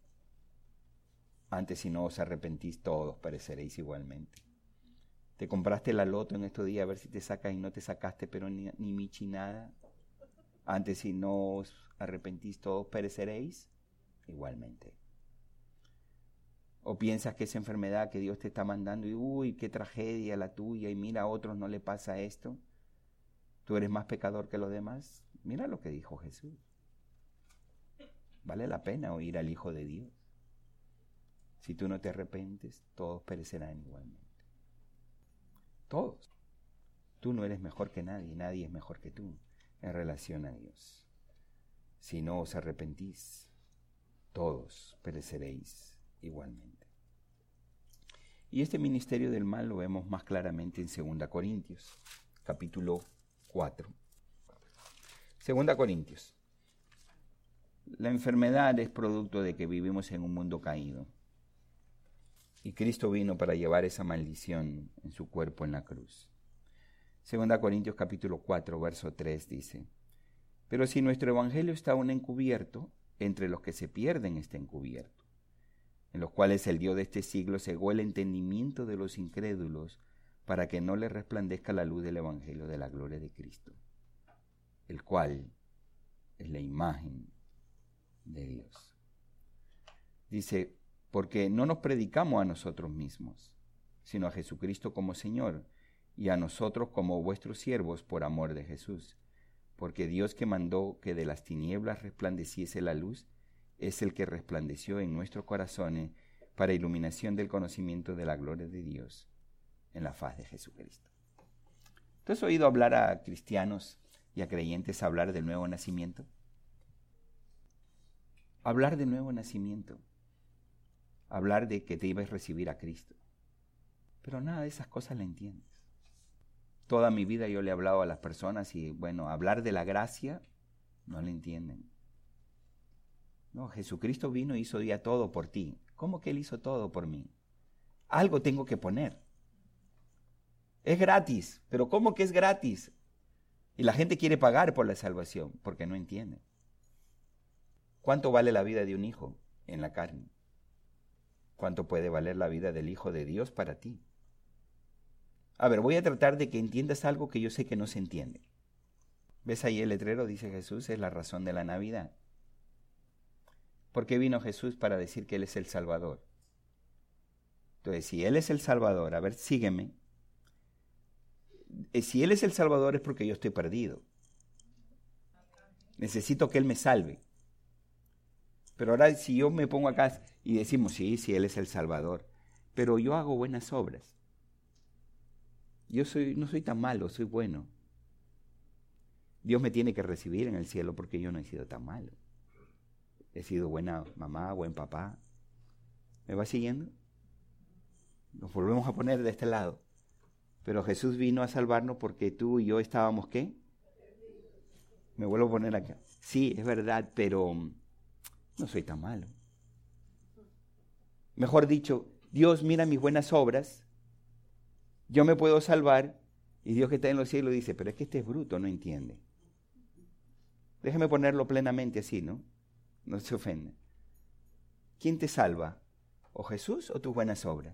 Antes si no os arrepentís, todos pereceréis igualmente. ¿Te compraste la loto en estos días a ver si te sacas y no te sacaste, pero ni michi nada? Antes si no os arrepentís, todos pereceréis igualmente. ¿O piensas que esa enfermedad que Dios te está mandando, y uy, qué tragedia la tuya, y mira, a otros no le pasa esto, tú eres más pecador que los demás? Mira lo que dijo Jesús. Vale la pena oír al Hijo de Dios. Si tú no te arrepentes, todos perecerán igualmente. Todos. Tú no eres mejor que nadie, nadie es mejor que tú en relación a Dios. Si no os arrepentís, todos pereceréis igualmente. Y este ministerio del mal lo vemos más claramente en 2 Corintios, capítulo 4. 2 Corintios. La enfermedad es producto de que vivimos en un mundo caído. Y Cristo vino para llevar esa maldición en su cuerpo en la cruz. 2 Corintios capítulo 4, verso 3 dice, pero si nuestro evangelio está aún encubierto, entre los que se pierden está encubierto, en los cuales el Dios de este siglo cegó el entendimiento de los incrédulos para que no les resplandezca la luz del Evangelio de la gloria de Cristo, el cual es la imagen de Dios. Dice, porque no nos predicamos a nosotros mismos, sino a Jesucristo como Señor, y a nosotros como vuestros siervos por amor de Jesús. Porque Dios que mandó que de las tinieblas resplandeciese la luz, es el que resplandeció en nuestros corazones para iluminación del conocimiento de la gloria de Dios en la faz de Jesucristo. ¿Tú has oído hablar a cristianos y a creyentes hablar del nuevo nacimiento? Hablar del nuevo nacimiento. Hablar de que te ibas a recibir a Cristo. Pero nada de esas cosas la entiendes. Toda mi vida yo le he hablado a las personas y, bueno, hablar de la gracia no le entienden. No, Jesucristo vino y hizo ya todo por ti. ¿Cómo que Él hizo todo por mí? Algo tengo que poner. Es gratis, pero ¿cómo que es gratis? Y la gente quiere pagar por la salvación porque no entiende. ¿Cuánto vale la vida de un hijo en la carne? ¿Cuánto puede valer la vida del Hijo de Dios para ti? A ver, voy a tratar de que entiendas algo que yo sé que no se entiende. ¿Ves ahí el letrero? Dice Jesús, es la razón de la Navidad. ¿Por qué vino Jesús? Para decir que Él es el Salvador. Entonces, si Él es el Salvador, a ver, sígueme. Si Él es el Salvador es porque yo estoy perdido. Necesito que Él me salve. Pero ahora si yo me pongo acá y decimos, sí, Él es el Salvador, pero yo hago buenas obras. Yo no soy tan malo, soy bueno. Dios me tiene que recibir en el cielo porque yo no he sido tan malo. He sido buena mamá, buen papá. ¿Me va siguiendo? Nos volvemos a poner de este lado. Pero Jesús vino a salvarnos porque tú y yo estábamos, ¿qué? Me vuelvo a poner acá. Sí, es verdad, pero no soy tan malo. Mejor dicho, Dios mira mis buenas obras, yo me puedo salvar, y Dios que está en los cielos dice, pero es que este es bruto, no entiende. Déjeme ponerlo plenamente así, ¿no? No se ofenda. ¿Quién te salva? ¿O Jesús o tus buenas obras?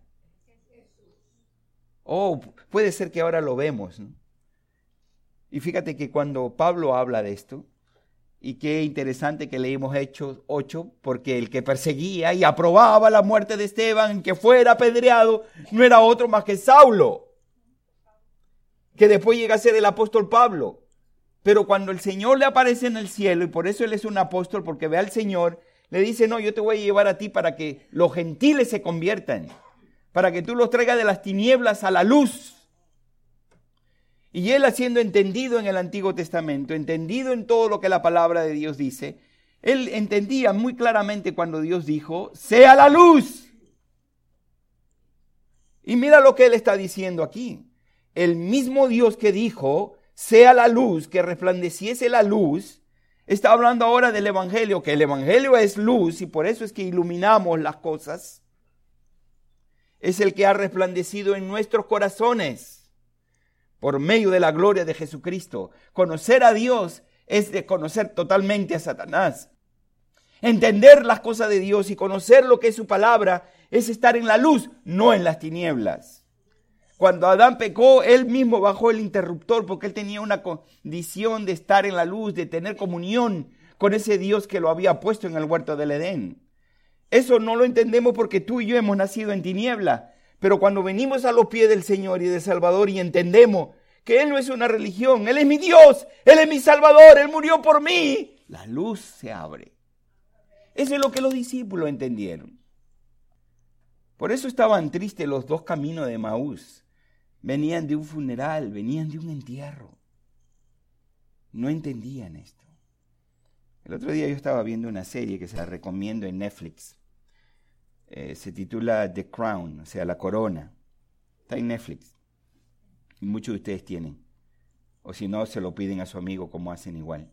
Oh, puede ser que ahora lo vemos, ¿no? Y fíjate que cuando Pablo habla de esto, y qué interesante que leímos Hechos 8, porque el que perseguía y aprobaba la muerte de Esteban, que fuera apedreado, no era otro más que Saulo, que después llega a ser el apóstol Pablo. Pero cuando el Señor le aparece en el cielo, y por eso él es un apóstol, porque ve al Señor, le dice, no, yo te voy a llevar a ti para que los gentiles se conviertan, para que tú los traigas de las tinieblas a la luz. Y él, haciendo entendido en el Antiguo Testamento, entendido en todo lo que la palabra de Dios dice, él entendía muy claramente cuando Dios dijo, sea la luz. Y mira lo que él está diciendo aquí. El mismo Dios que dijo, sea la luz, que resplandeciese la luz, está hablando ahora del Evangelio, que el Evangelio es luz y por eso es que iluminamos las cosas. Es el que ha resplandecido en nuestros corazones por medio de la gloria de Jesucristo. Conocer a Dios es de conocer totalmente a Satanás. Entender las cosas de Dios y conocer lo que es su palabra es estar en la luz, no en las tinieblas. Cuando Adán pecó, él mismo bajó el interruptor porque él tenía una condición de estar en la luz, de tener comunión con ese Dios que lo había puesto en el huerto del Edén. Eso no lo entendemos porque tú y yo hemos nacido en tiniebla. Pero cuando venimos a los pies del Señor y del Salvador y entendemos que Él no es una religión, Él es mi Dios, Él es mi Salvador, Él murió por mí, la luz se abre. Eso es lo que los discípulos entendieron. Por eso estaban tristes los dos caminos de Emaús. Venían de un funeral, venían de un entierro. No entendían esto. El otro día yo estaba viendo una serie que se la recomiendo en Netflix. Se titula The Crown, o sea, La Corona. Está en Netflix. Y muchos de ustedes tienen. O si no, se lo piden a su amigo como hacen igual.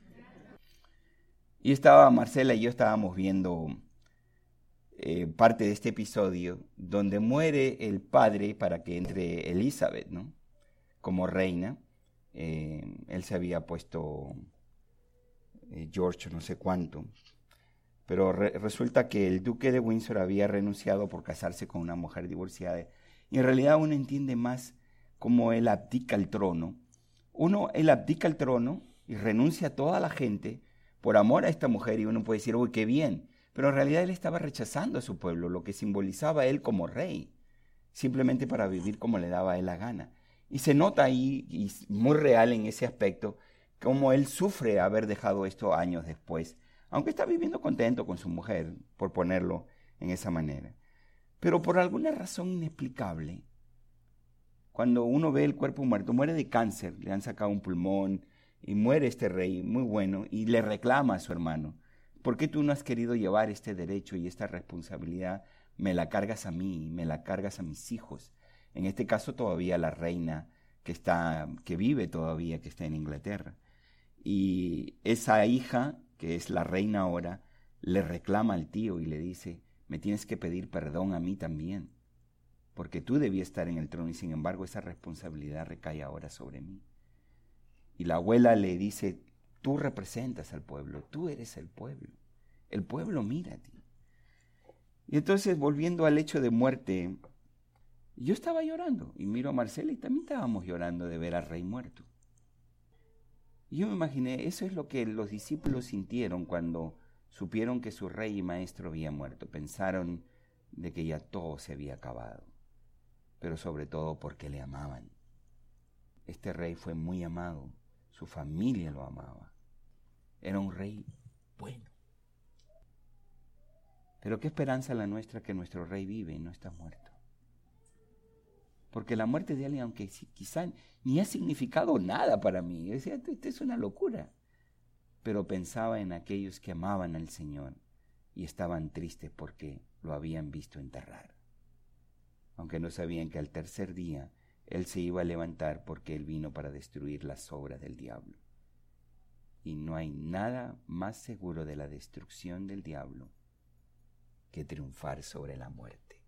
Y Marcela y yo estábamos viendo parte de este episodio donde muere el padre para que entre Elizabeth, ¿no? Como reina. Él se había puesto George no sé cuánto. Pero resulta que el duque de Windsor había renunciado por casarse con una mujer divorciada. Y en realidad uno entiende más cómo él abdica el trono. Él abdica el trono y renuncia a toda la gente por amor a esta mujer, y uno puede decir, uy, qué bien. Pero en realidad él estaba rechazando a su pueblo, lo que simbolizaba a él como rey, simplemente para vivir como le daba a él la gana. Y se nota ahí, y es muy real en ese aspecto, cómo él sufre haber dejado esto años después, aunque está viviendo contento con su mujer, por ponerlo en esa manera. Pero por alguna razón inexplicable, cuando uno ve el cuerpo muerto, muere de cáncer, le han sacado un pulmón, y muere este rey muy bueno, y le reclama a su hermano, ¿por qué tú no has querido llevar este derecho y esta responsabilidad? Me la cargas a mí, me la cargas a mis hijos. En este caso todavía la reina que vive todavía, que está en Inglaterra. Y esa hija, que es la reina ahora, le reclama al tío y le dice, me tienes que pedir perdón a mí también, porque tú debías estar en el trono y sin embargo esa responsabilidad recae ahora sobre mí. Y la abuela le dice, tú representas al pueblo, tú eres el pueblo mira a ti. Y entonces, volviendo al hecho de muerte, yo estaba llorando y miro a Marcela y también estábamos llorando de ver al rey muerto. Y yo me imaginé, eso es lo que los discípulos sintieron cuando supieron que su rey y maestro había muerto. Pensaron de que ya todo se había acabado, pero sobre todo porque le amaban. Este rey fue muy amado, su familia lo amaba. Era un rey bueno. Pero qué esperanza la nuestra que nuestro rey vive y no está muerto. Porque la muerte de alguien, aunque quizá ni ha significado nada para mí, decía, esto es una locura. Pero pensaba en aquellos que amaban al Señor y estaban tristes porque lo habían visto enterrar. Aunque no sabían que al tercer día Él se iba a levantar porque Él vino para destruir las obras del diablo. Y no hay nada más seguro de la destrucción del diablo que triunfar sobre la muerte.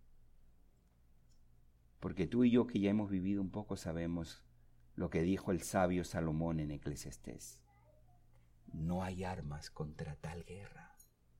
Porque tú y yo que ya hemos vivido un poco sabemos lo que dijo el sabio Salomón en Eclesiastés. No hay armas contra tal guerra.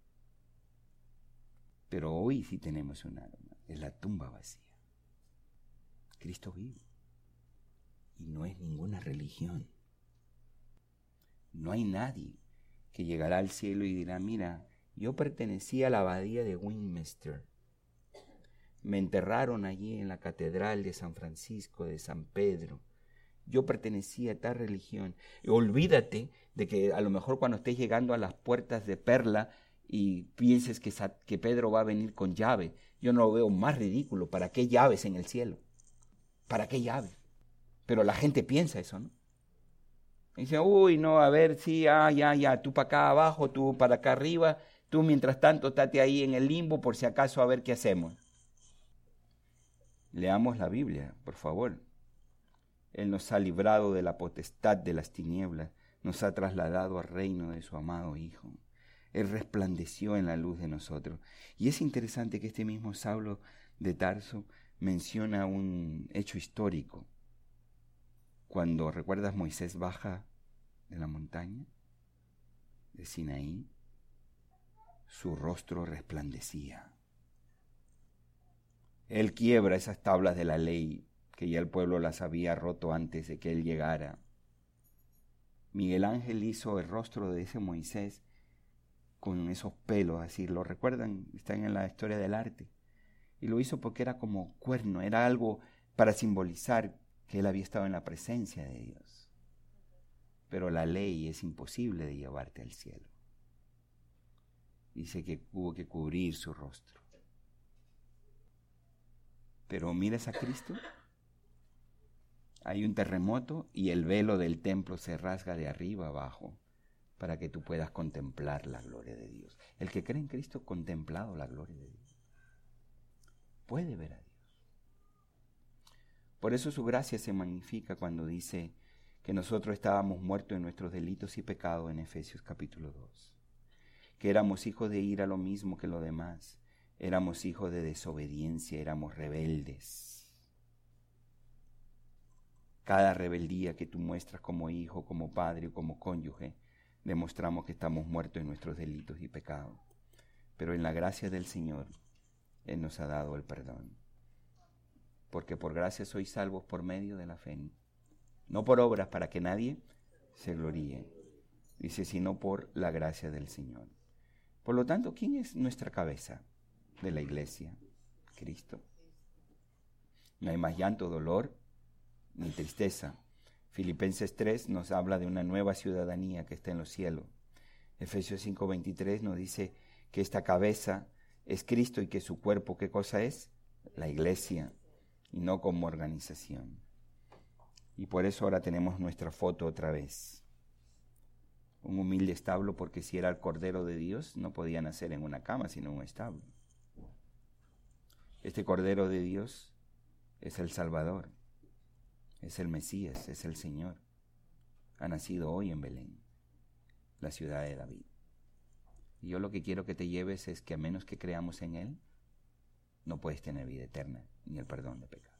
Pero hoy sí tenemos un arma, es la tumba vacía. Cristo vive. Y no es ninguna religión. No hay nadie que llegará al cielo y dirá, mira, yo pertenecía a la abadía de Westminster. Me enterraron allí en la catedral de San Francisco, de San Pedro. Yo pertenecía a tal religión. Y olvídate de que a lo mejor cuando estés llegando a las puertas de Perla y pienses que Pedro va a venir con llave, yo no lo veo más ridículo. ¿Para qué llaves en el cielo? ¿Para qué llaves? Pero la gente piensa eso, ¿no? Y dice, uy, no, a ver, sí, ya, tú para acá abajo, tú para acá arriba, tú mientras tanto estate ahí en el limbo por si acaso a ver qué hacemos. Leamos la Biblia, por favor. Él nos ha librado de la potestad de las tinieblas, nos ha trasladado al reino de su amado Hijo. Él resplandeció en la luz de nosotros. Y es interesante que este mismo Saulo de Tarso menciona un hecho histórico. Cuando, ¿recuerdas? Moisés baja de la montaña de Sinaí, su rostro resplandecía. Él quiebra esas tablas de la ley que ya el pueblo las había roto antes de que él llegara. Miguel Ángel hizo el rostro de ese Moisés con esos pelos, así, ¿lo recuerdan? Están en la historia del arte. Y lo hizo porque era como cuerno, era algo para simbolizar que él había estado en la presencia de Dios. Pero la ley es imposible de llevarte al cielo. Dice que hubo que cubrir su rostro. Pero miras a Cristo, hay un terremoto y el velo del templo se rasga de arriba abajo para que tú puedas contemplar la gloria de Dios. El que cree en Cristo ha contemplado la gloria de Dios. Puede ver a Dios. Por eso su gracia se magnifica cuando dice que nosotros estábamos muertos en nuestros delitos y pecados en Efesios capítulo 2. Que éramos hijos de ira lo mismo que los demás. Éramos hijos de desobediencia, éramos rebeldes. Cada rebeldía que tú muestras como hijo, como padre o como cónyuge, demostramos que estamos muertos en nuestros delitos y pecados. pero en la gracia del Señor, Él nos ha dado el perdón. Porque por gracia sois salvos por medio de la fe, no por obras para que nadie se gloríe, dice, sino por la gracia del Señor. Por lo tanto, ¿quién es nuestra cabeza de la iglesia? Cristo. No hay más llanto, dolor, ni tristeza. Filipenses 3 nos habla de una nueva ciudadanía que está en los cielos. Efesios 5:23 nos dice que esta cabeza es Cristo y que su cuerpo, ¿qué cosa es? La iglesia, y no como organización. Y por eso ahora tenemos nuestra foto otra vez. Un humilde establo, porque si era el Cordero de Dios, no podía nacer en una cama, sino en un establo. Este Cordero de Dios es el Salvador, es el Mesías, es el Señor. Ha nacido hoy en Belén, la ciudad de David. Y yo lo que quiero que te lleves es que a menos que creamos en Él, no puedes tener vida eterna ni el perdón de pecados.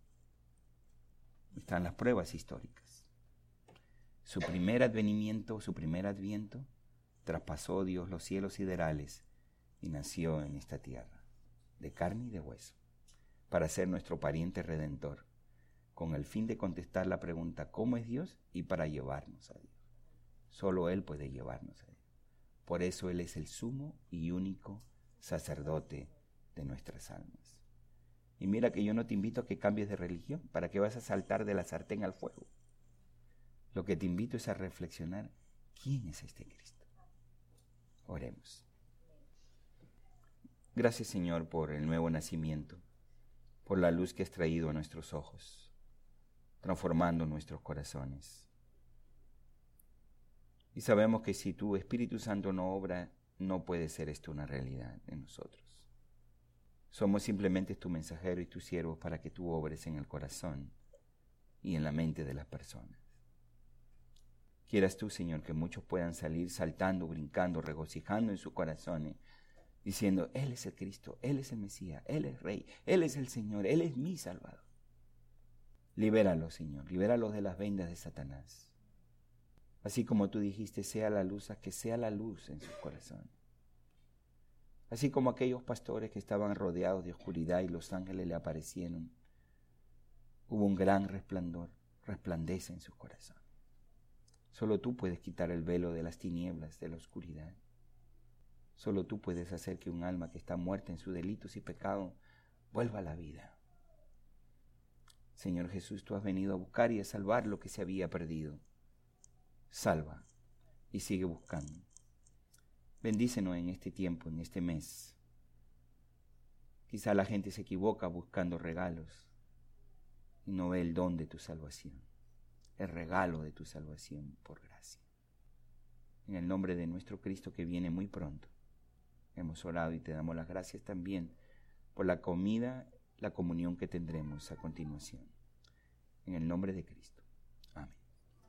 Están las pruebas históricas. Su primer advenimiento, su primer adviento, traspasó Dios los cielos siderales y nació en esta tierra, de carne y de hueso, para ser nuestro pariente redentor, con el fin de contestar la pregunta ¿cómo es Dios? Y para llevarnos a Dios. Solo Él puede llevarnos a Dios. Por eso Él es el sumo y único sacerdote de nuestras almas. Y mira que yo no te invito a que cambies de religión. ¿Para qué vas a saltar de la sartén al fuego? Lo que te invito es a reflexionar, ¿quién es este Cristo? Oremos. Gracias, Señor, por el nuevo nacimiento, por la luz que has traído a nuestros ojos, transformando nuestros corazones. Y sabemos que si tu Espíritu Santo no obra, no puede ser esto una realidad en nosotros. Somos simplemente tu mensajero y tus siervos para que tú obres en el corazón y en la mente de las personas. Quieras tú, Señor, que muchos puedan salir saltando, brincando, regocijando en sus corazones, diciendo, Él es el Cristo, Él es el Mesías, Él es Rey, Él es el Señor, Él es mi Salvador. Libéralos, Señor, libéralos de las vendas de Satanás. Así como tú dijiste, sea la luz, que sea la luz en sus corazones. Así como aquellos pastores que estaban rodeados de oscuridad y los ángeles le aparecieron, hubo un gran resplandor, resplandece en sus corazones. Solo tú puedes quitar el velo de las tinieblas, de la oscuridad. Solo tú puedes hacer que un alma que está muerta en sus delitos y pecados vuelva a la vida. Señor Jesús, tú has venido a buscar y a salvar lo que se había perdido. Salva y sigue buscando. Bendícenos en este tiempo, en este mes. Quizá la gente se equivoca buscando regalos y no ve el don de tu salvación, el regalo de tu salvación por gracia. En el nombre de nuestro Cristo que viene muy pronto, hemos orado y te damos las gracias también por la comida, la comunión que tendremos a continuación. En el nombre de Cristo.